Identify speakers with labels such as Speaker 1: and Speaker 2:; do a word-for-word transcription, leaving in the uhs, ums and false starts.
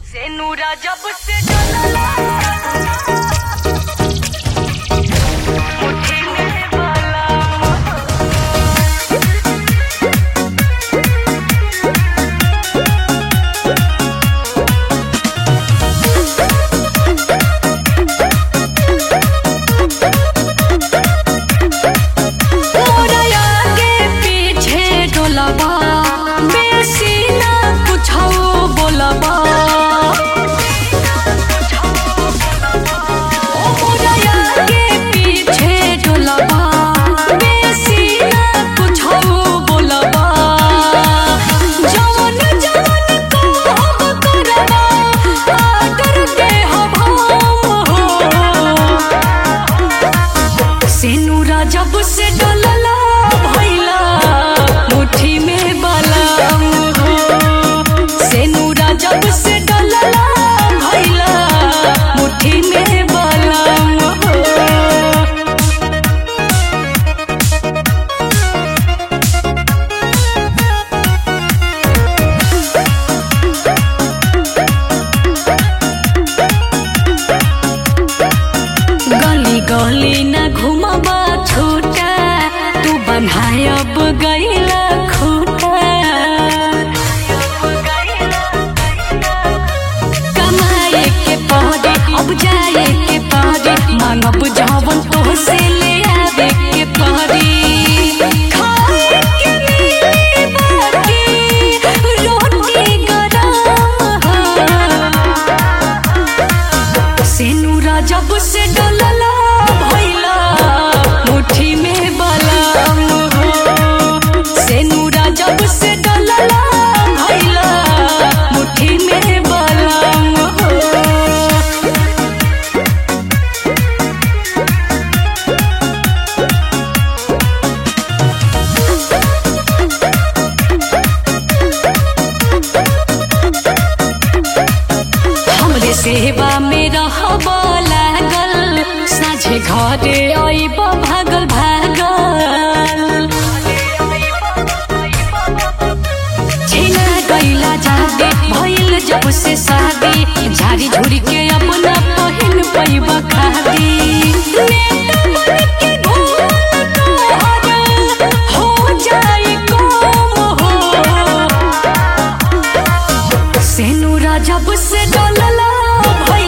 Speaker 1: से नूरा जब से डलला मुट्ठी में बाला मोरा आगे पीछे डोलबा बेसी ना कुछो बोलबा जब से डलला भइला मुट्ठी में बालाम हो से नूरा जब से डलला भइला मुट्ठी में बालाम हो गली गली न घुमबा छूटा तू बन्हायब गईला खूटा कमाए के पौधे अब जाए के पौधे मांगब जवन तो से ले आवे के पौधे खाए के मिली बाकी रोटी गरम से नूरा जब से डलला भइला मुट्ठी में बालाम हो से नूरा जब से डलला भइला मुट्ठी में बालाम हो हमरे सेवा में रहबा लागल साझे घरे आइब भागल भागल छीना गईला जादे भइल जब से शादी झाड़ी झुड़ी के अपना पहिन पैबा खादी नेता बन के घूमल तोहर हो जाई कम हो से नूरा जब से डलला भइल